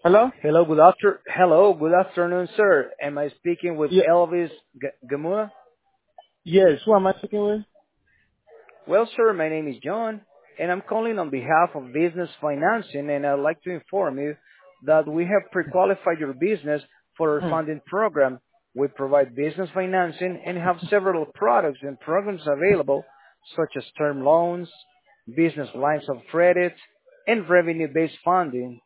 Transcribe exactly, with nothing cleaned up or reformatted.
Hello? Hello, good after. Hello, good afternoon, sir. Am I speaking with Yeah. Elvis G- Gamua? Yes. Who am I speaking with? Well, sir, my name is John, and I'm calling on behalf of Business Financing, and I'd like to inform you that we have pre-qualified your business for our Mm. funding program. We provide business financing and have several products and programs available, such as term loans, business lines of credit, and revenue-based funding.